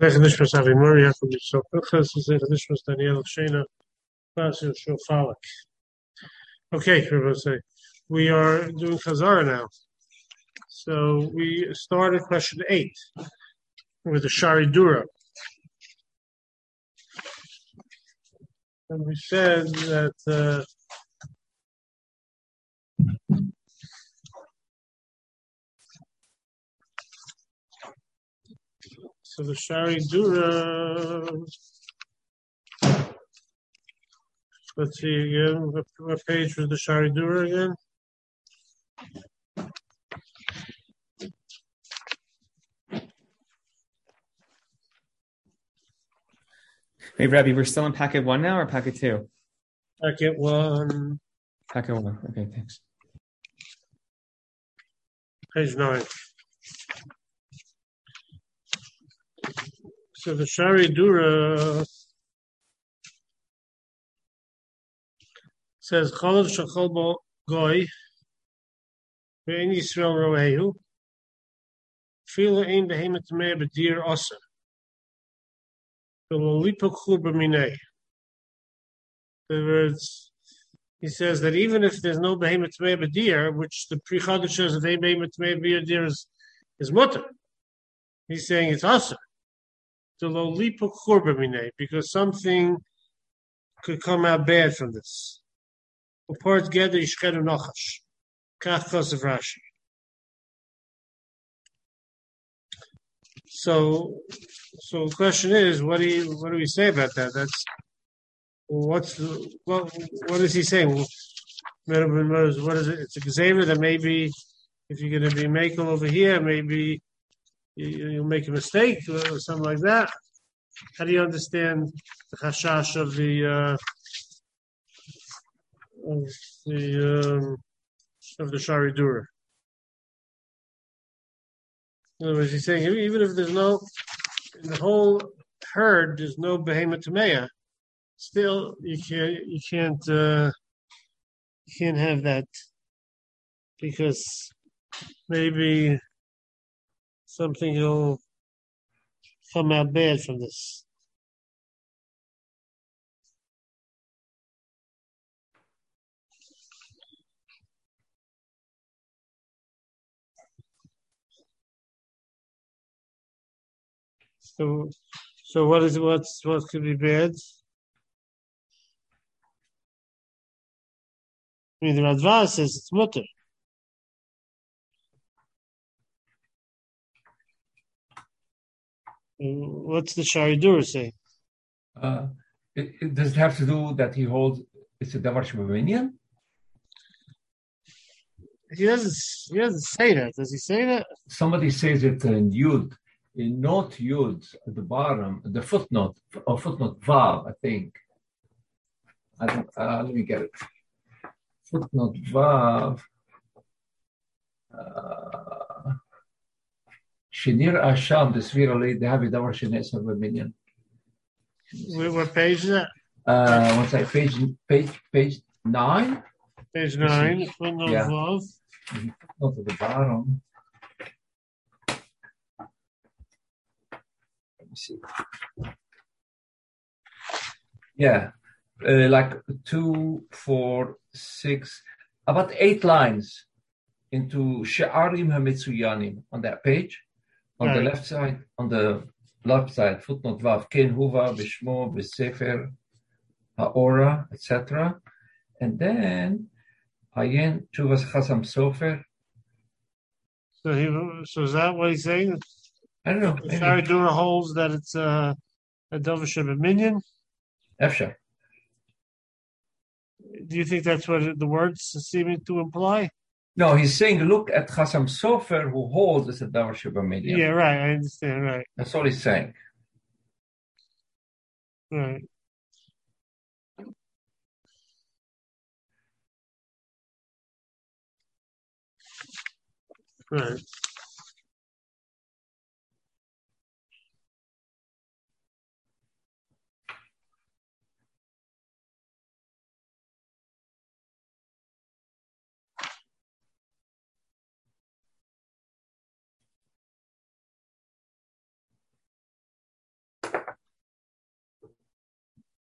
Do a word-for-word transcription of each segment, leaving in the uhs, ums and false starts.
Zecher Nishmas Avi Mori, Yaakov Yitzchok Pinchas, Zecher Nishmas Daniel Shena, Basil Shofalek. Okay, everybody, we are doing Chazara now. So we started question eight with the Shari Dura. And we said that uh, so the Shari Dura, let's see again, what, what page was the Shari Dura again? Hey, Rabbi, we're still in packet one now or packet two? Packet one. Packet one. Okay, thanks. Page nine. So the Shari Dura says, Chalav shachol bo goy, ve'en Yisrael roehu, fila ein behemet meh b'dir osa, v'lo lipok chur b'minei. In other words, he says that even if there's no behemet meh b'dir, which the Pri Chadash says that behemet meh b'dir is, is mutter, he's saying it's osa. V'lo lipok chur b'minei, because something could come out bad from this. Uport geder yishcheru nochash. Kach kosev Rashi. So, so the question is, what do you, what do we say about that? That's what's what? What is he saying? What is it? It's a gzeira that maybe if you're going to be making over here, maybe you, you'll make a mistake or something like that. How do you understand the chashash of the uh, of the um, of the Shari Dura? In other words, he's saying even if there's no in the whole herd, there's no behemoth tamea, still you can't you can't uh, you can't have that because maybe something will come out bad from this. So, so what is what's what could be bad? I mean, the Radva says it's mutter. What's the Shari Dura say? Uh, it, it, does it have to do that he holds it's a davar shebaminian? He doesn't. He doesn't say that. Does he say that? Somebody says it in Yud, in note Yud at the bottom, the footnote or footnote Vav, I think. I don't, uh, let me get it. Footnote Vav. Shinir Asham, the Svira Lei, they have a davar shenes of a minion. What page is that? Uh, one second, page page page nine. Page nine. Footnote Yeah. Vav. Not at the bottom. Let me see. Yeah, uh, like two, four, six, about eight lines into She'arim HaMetzuyanim on that page. On Right. the left side, on the left side, footnote Vav, Ken Huva, Bishmo, B'Sefer, Ha'ora, et cetera. And then Ayen Chuvas Chasam Sofer. So he. So is that what he's saying? I don't know. The Shari Dura holds that it's uh, a davar shebaminian. Efsha. Do you think that's what the words seem to imply? No, he's saying look at Chasam Sofer who holds as a davar shebaminian. Yeah, right. I understand. Right. That's all he's saying. Right. Right.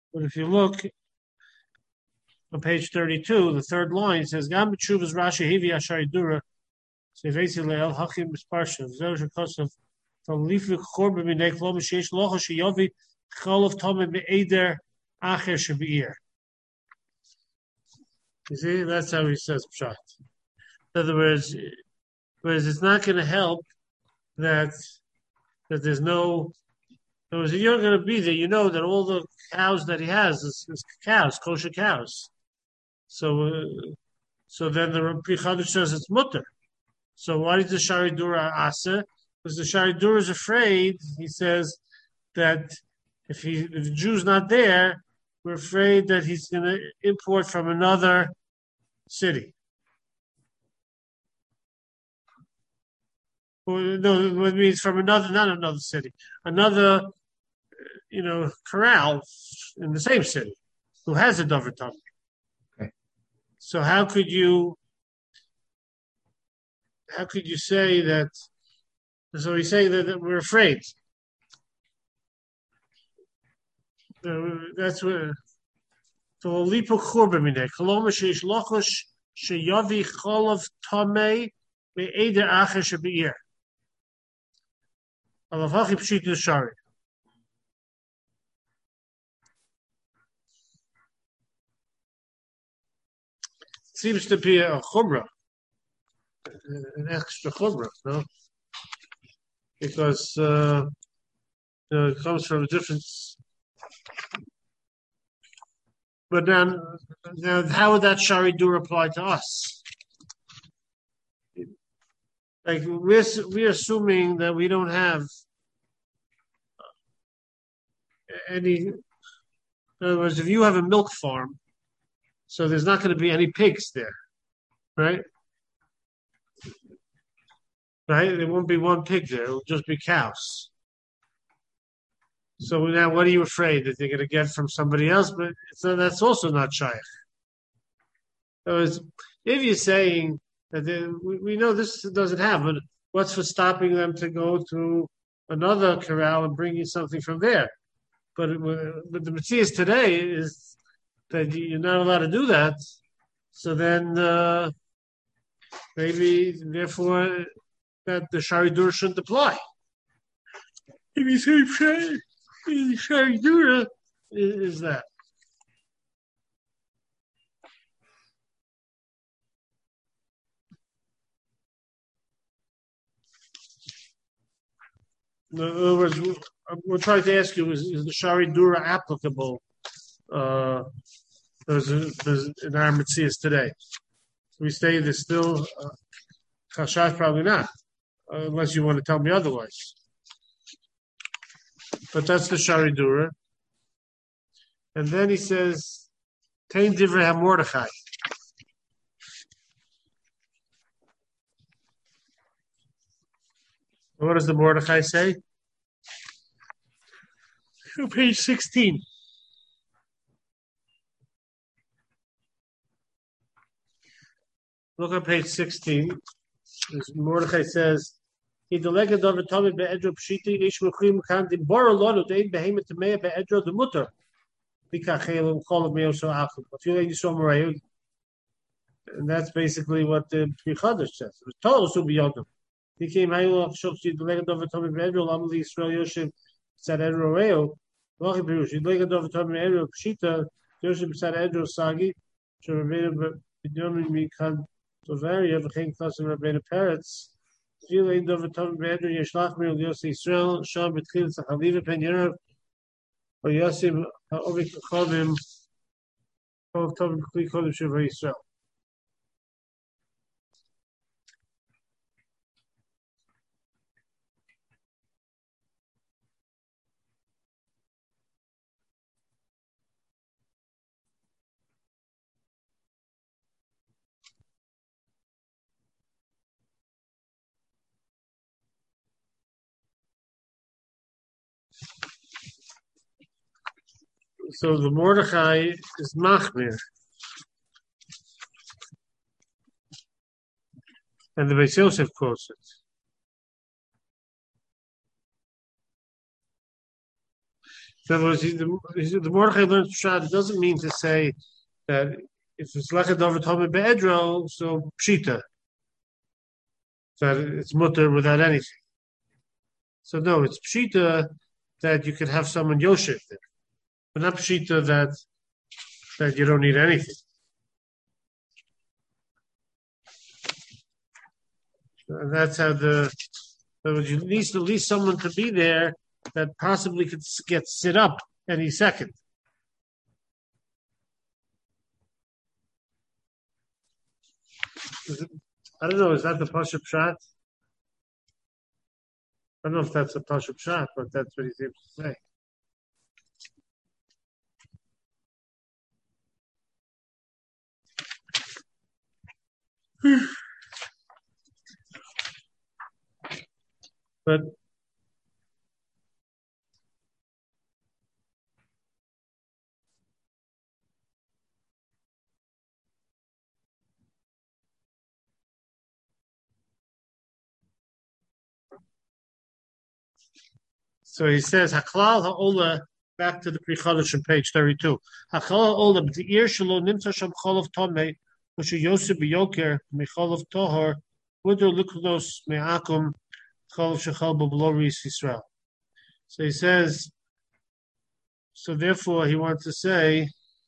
But if you look on page thirty-two, the third line says, Gam b'tshuvas Rashi Hivi Ashari Dura, Sevesi Le'el Hachim Misparsha, Zerush Kosov, from Lifik Chorba B'nei Klom Sheish Locha Sheyovi Cholov Tomeh Be'eder Acher Shebe'ir. You see, that's how he says pshat. In other words, whereas it's not going to help that that there's no. In other words, if you're going to be there, you know that all the cows that he has is, is cows, kosher cows. So, uh, so then the Pri Chadash says it's mutter. So why did the Shari Dura asa? Because the Shari Dura is afraid. He says that if he if the Jew's not there, we're afraid that he's going to import from another city. Well, no, it means from another, not another city, another, you know, corral in the same city who has a dover tummy. Okay. So how could you, how could you say that? So he's saying that, that we're afraid. Uh, that's what. So lipo churba koloma sheish lochosh sheyavi cholov tamei be'eder acher shebe'ir. Alavachi pshit shari. Seems to be a chumrah, an extra chumrah, no? Because uh, you know, it comes from a different. But then, now, how would that Shari Dur apply to us? Like we're we're assuming that we don't have any. In other words, if you have a milk farm, so there's not going to be any pigs there, right? Right? There won't be one pig there. It'll just be cows. So now, what are you afraid that they're going to get from somebody else? But so that's also not shaykh. So if you're saying that they, we, we know this doesn't happen, what's for stopping them to go to another corral and bringing something from there? But but the Matthias today is that you're not allowed to do that. So then uh, maybe therefore that the Shari Dur shouldn't apply. If you say Shari Dura is, is that. In other words, we're trying to ask you: Is, is the Shari Dura applicable uh, as, as in our Metzias today? We say there's still Chashash, uh, probably not, uh, unless you want to tell me otherwise. But that's the Shari Dura. And then he says, Tein Divrei HaMordechai. What does the Mordechai say? Page sixteen. Look at page sixteen. Mordechai says, He deleged over Tommy be'edro pshiti ish mechrim kandim bora lonu dein behemet temea be'edro the mutter. Bikachelum cholov meoso achim. If you lady saw Moreyu, and that's basically what the Pri Chadash says. It was told us to be yodem. He came haylo shopsi deleged over Tommy be'edro lamli Yisrael Yoshem said edro reo. Lochi pirush. He deleged over Tommy be'edro pshita Yoshem said edro sagi. Shavaveda b'yomin mikan tovaria v'chein klasim rabbeinu peretz. Feel Dov Tom Bedr Yeshlach Mir Yossi Israel Sham Betchil Tzachaliv Pen Yerov or Yosim Ovik Chovim Kol Tom Kli Kodim Shiva Israel. So the Mordechai is Machmir. And the Beis Yosef quotes it. In other words, he, the, the Mordechai learns Pshat. It doesn't mean to say that if it's Lechet Davar Tomei Be'edro, so Pshita, that it's mutter without anything. So no, it's Pshita that you could have someone Yoshev there, but not Pshita that that you don't need anything. And that's how the, you need at least someone to be there that possibly could get sit up any second. It, I don't know, is that the Pashup Pshat? I don't know if that's a Pashup Pshat, but that's what he seems to say. But so he says, Haklal ha'ola, back to the Pri Chadash on page thirty-two. Haklal ha'ola, b'ti'ir shelo nimtza sham cholav tomei, Moshe Yosef b'yoker, mecholav tohor, Muder luknos me'akum, cholav shechal b'bloris Yisrael. So he says, so therefore he wants to say,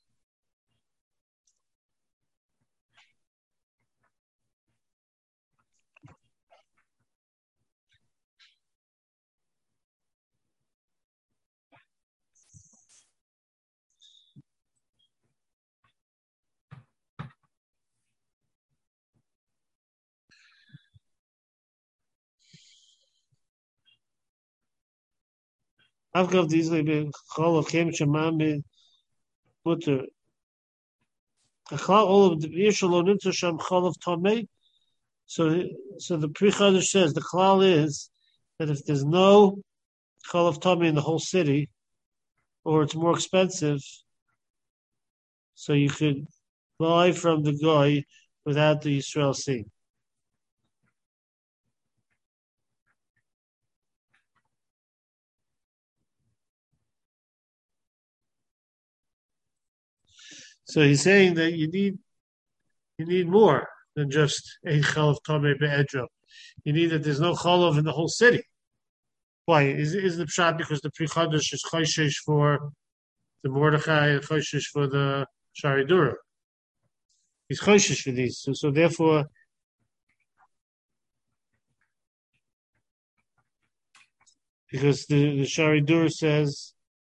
Avgav dizli b'cholav kem shemam mutter. Haklal ha'ola, b'ti'ir shelo nimtza sham cholav tomei. So, so the Pri Chadash says the klal is that if there's no chalav tummy in the whole city, or it's more expensive, so you could buy from the guy without the Yisrael seeing. So he's saying that you need you need more than just a chalav tamei be'edro. You need that there's no chalav in the whole city. Why? Is is the pshat because the Pri Chadash is choishish for the Mordechai and choishish for the Sharidura? He's choishish for these, so, so therefore, because the the Sharidura says.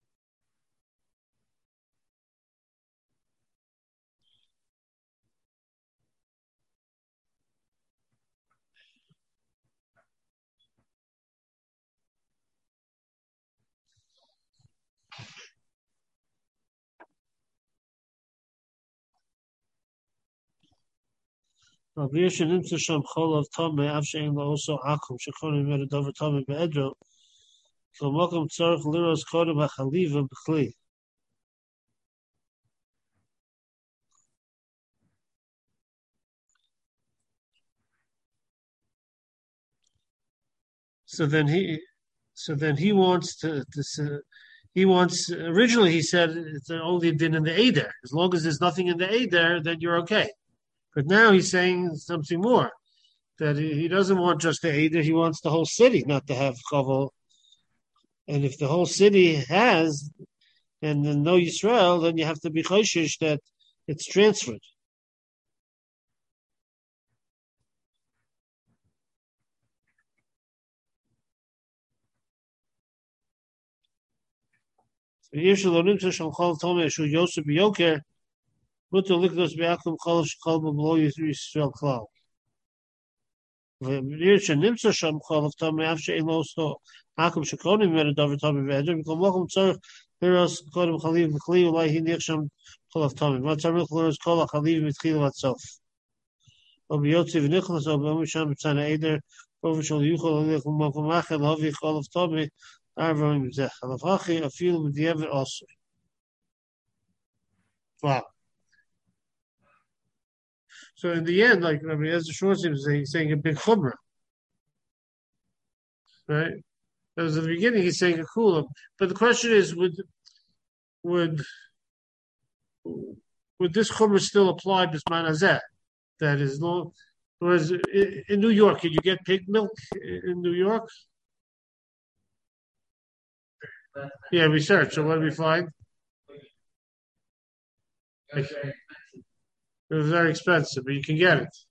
So therefore, so then he, so then he wants to, to he wants. Originally, he said it's only din in the Eider. As long as there's nothing in the Eider, then you're okay. But now he's saying something more, that he doesn't want just the Eider, he wants the whole city not to have Chavel. And if the whole city has, and then no Yisrael, then you have to be Choshish that it's transferred. So Yosef Yosef Yoker, Mutter Likdos Be'akum Chalav Shechal B'Blo Yisrael Klal. V'nir Shenimtza Sham Chalav Tamei Av She'en Lo Sto Akum Shekonim Mera Davar Tamei V'Edrim V'Kol Mokum Tzarech Liros Kodim Chaliv V'Kli Ulai Hiniach Sham Chalav Tamei Ma Tzarech Liros Kol HaChaliv V'Tchil Vatzof O B'Yotzi V'Nichlas O B'Omi Sham B'Tzana Eider Over Shal Yuchol Alech Mokum Achel Havi Chalav Tamei Arvim Zech Chalav Hachi Afil B'Dievet also. Wow. So in the end, like I mean, as the short seems saying, he's saying a big chumrah, right? As at the beginning, he's saying a kulam. But the question is, would would would this chumrah still apply bisman hazeh? That is no. Whereas in New York, can you get pig milk in New York? Yeah, we searched. So what did we find? It was very expensive, but you can get it.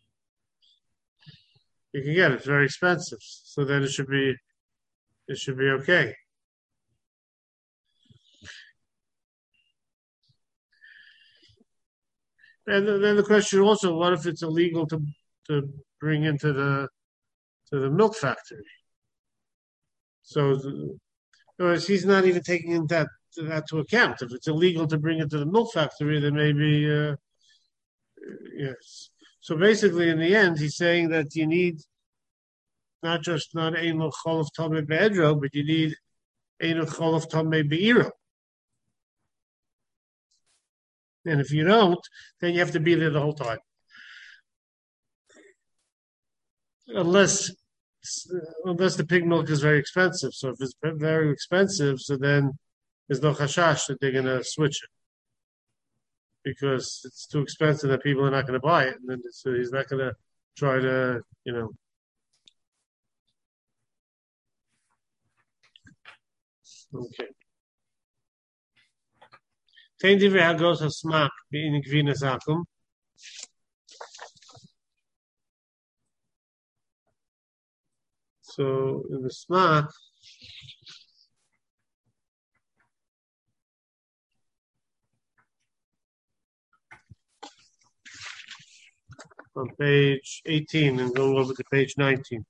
You can get it. It's very expensive. So then it should be, it should be okay. And then the question also, what if it's illegal to to bring into the to the milk factory? So, whereas he's not even taking that that to account. If it's illegal to bring it to the milk factory, then maybe uh, yes. So basically, in the end, he's saying that you need not just not ein lo cholav tamei be'edro, but you need ein lo cholav tamei be'iro. And if you don't, then you have to be there the whole time. Unless unless the pig milk is very expensive. So if it's very expensive, so then there's no chashash that they're going to switch it. Because it's too expensive that people are not going to buy it. And then so he's not going to try to, you know. Okay. Tein divrei hagos hasmak be'in gvinas akum. So in the smak, on page eighteen and going over to page nineteen.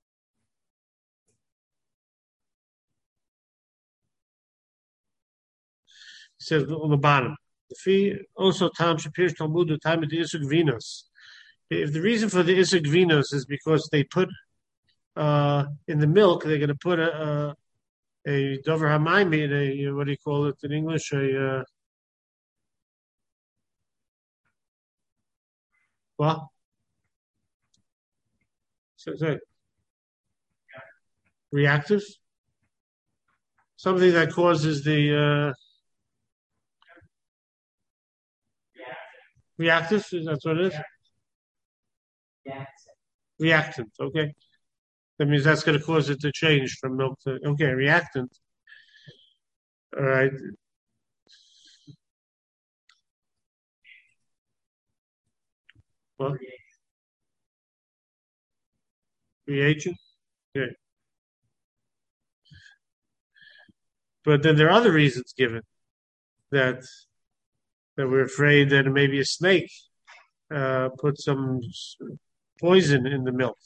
It says on the bottom, the fee also Tam Shapir Talmud the time of the Isuk Venus. If the reason for the Isuk Venus is because they put uh, in the milk, they're going to put a a, a dover hamayim, a what do you call it in English? A uh, what? So, so, reactive, something that causes the uh, reactive. That's what it is. Reactant. Reactant. Okay. That means that's going to cause it to change from milk to okay reactant. All right. What? Reagent. Okay. But then there are other reasons given that that we're afraid that maybe a snake uh, put some poison in the milk.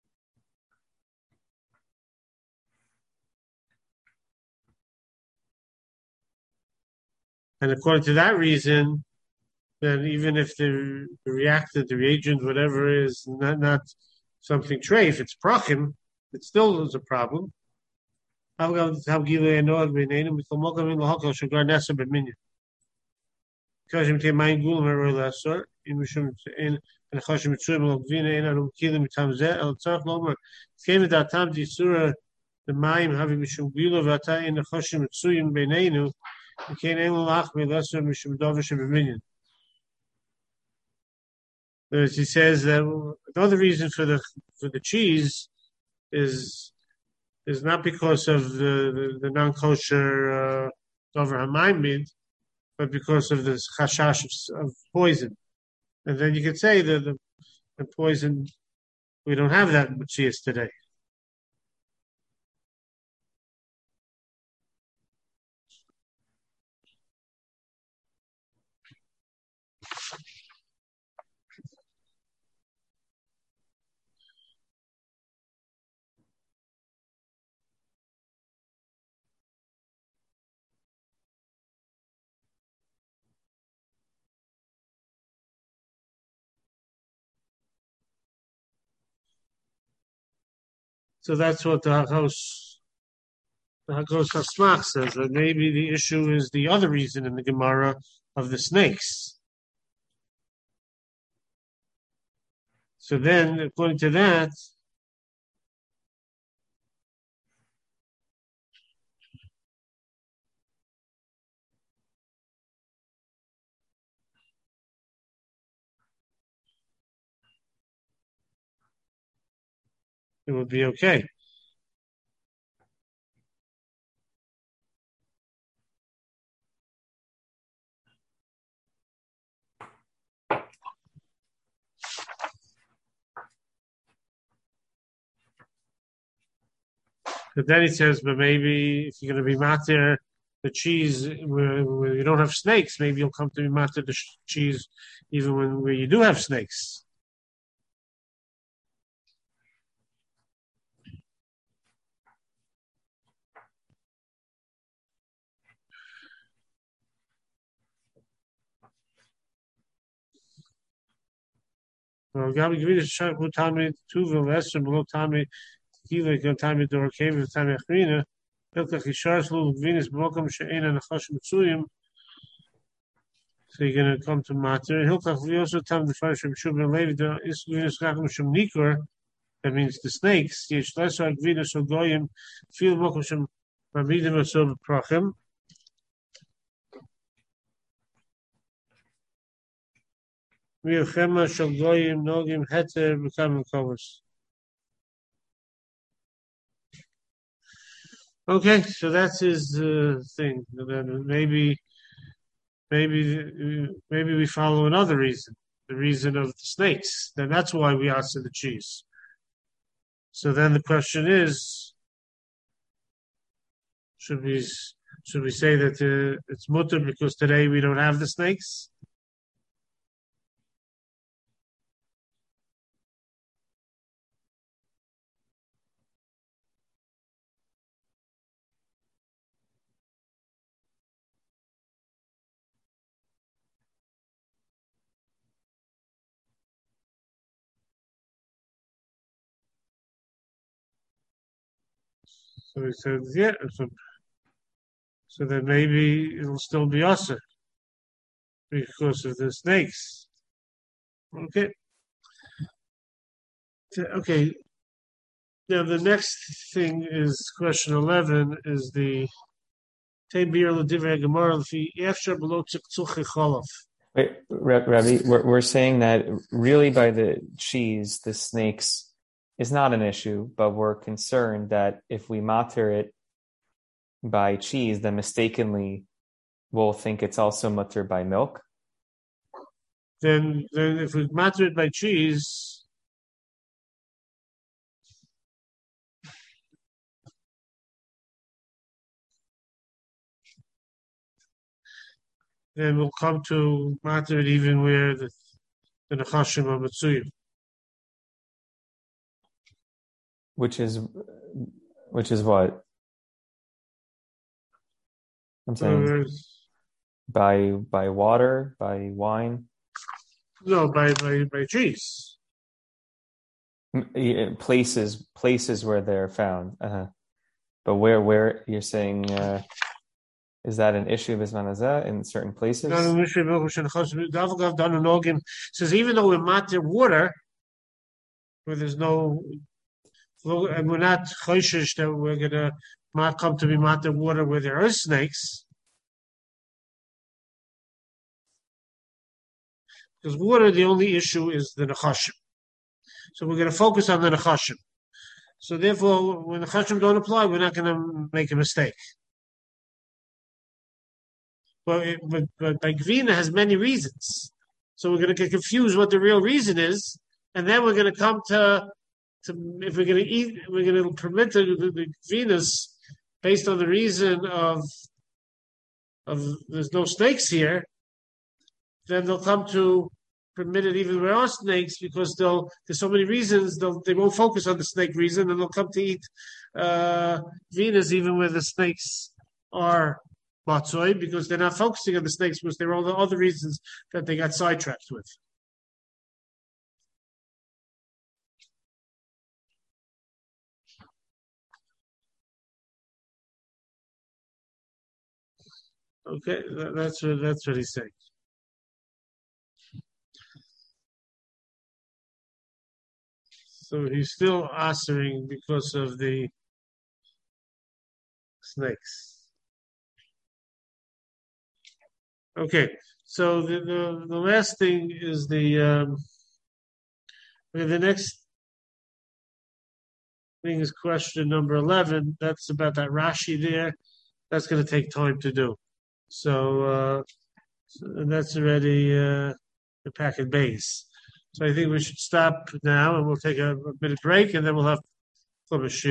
And according to that reason, then even if the, the reactant, the reagent, whatever is not, not something treif, it's prachim, it still is a problem. Because if As he says that another reason for the for the cheese is is not because of the, the, the non-kosher uh, over hamayim, but because of this chashash of, of poison. And then you could say that the, the poison, we don't have that with cheese today. So that's what the Hakos, the Hakos Hasmach says, that maybe the issue is the other reason in the Gemara of the snakes. So then, according to that, it would be okay. But then he says, but maybe if you're going to be matir the cheese where, where you don't have snakes, maybe you'll come to be matir the sh- cheese even when where you do have snakes. Well, Gabi Gvina Shak Mutami Tuva Lester below Tami Kiva Tami Dor Cave Tami Achrina Hilka Chishars Lul Gvinas Blokam She'ena Nachash Mitzuyim. So you're going to come to Matir. Hilka we also tell the first Shem Shub and Levi the is Gvinas Chacham Shem Nikor. That means the snakes. Yesh Lesar Gvinas Ogoyim Feel Blokam Shem Rabidim Asob Prachim. Miachema Shel Goyim Nogim Heter becoming covers. Okay, so that's his uh, thing. Then maybe, maybe, maybe we follow another reason, the reason of the snakes. Then that's why we asked for the cheese. So then the question is, should we should we say that uh, it's mutter because today we don't have the snakes? So he said, yeah. So, so then maybe it'll still be usher because of the snakes. Okay. Okay. Now the next thing is question eleven is the Tebir L'Divrei Gemara L'Fi Efshar Below Tzuktzuk Chalav. Wait, Rabbi, we're, we're saying that really by the cheese, the snakes is not an issue, but we're concerned that if we matter it by cheese, then mistakenly we'll think it's also mutter by milk. Then, then if we matter it by cheese, then we'll come to matter it even where the the nechashim are mitzuyim. Which is, which is what? I'm saying by by water, by wine. No, by by by cheese. Places places where they're found. Uh-huh. But where where you're saying uh, is that an issue bismanazah in certain places? Says even though we matter water, where there's no, and we're not choishish that we're gonna not come to be matter water where there are snakes, because water the only issue is the nechashim. So we're gonna focus on the nechashim. So therefore, when the nechashim don't apply, we're not gonna make a mistake. But, it, but, but by Gvina has many reasons. So we're going to get confused what the real reason is. And then we're going to come to, to if we're going to eat, we're going to permit the, the, the Gvinas based on the reason of, of there's no snakes here. Then they'll come to permit it even where there are snakes because they'll, there's so many reasons, they'll, they won't focus on the snake reason and they'll come to eat uh, Gvinas even where the snakes are Batsoy, because they're not focusing on the snakes because there are all the other reasons that they got sidetracked with. Okay, that, that's what that's what he's saying. So he's still answering because of the snakes. Okay, so the, the, the last thing is the um, the next I think is question number eleven. That's about that Rashi there. That's going to take time to do. So, uh, so and that's already uh, the packet base. So I think we should stop now, and we'll take a, a minute break, and then we'll have Chumash.